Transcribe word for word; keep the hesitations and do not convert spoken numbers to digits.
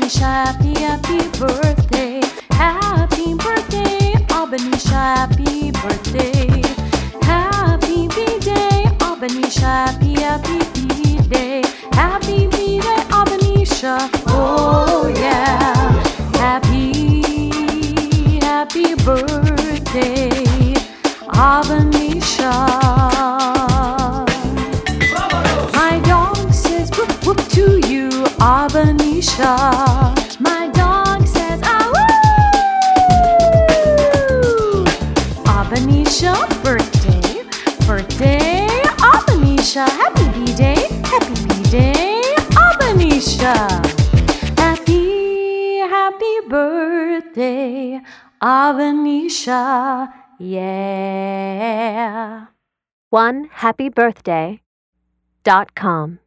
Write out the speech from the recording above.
Abanisha, happy, happy birthday. Happy birthday, Abanisha, happy birthday. Happy B-Day, Abanisha, happy, happy B-Day. Happy B-Day, Abanisha, oh yeah. Happy, happy birthday, Abanisha. My dog says whoop whoop to you, Abanisha. My dog says ah woo. Abanisha, birthday, birthday, Abanisha. Happy B-Day, happy B-Day, Abanisha. Happy, happy birthday, Abanisha, yeah. one happy birthday dot com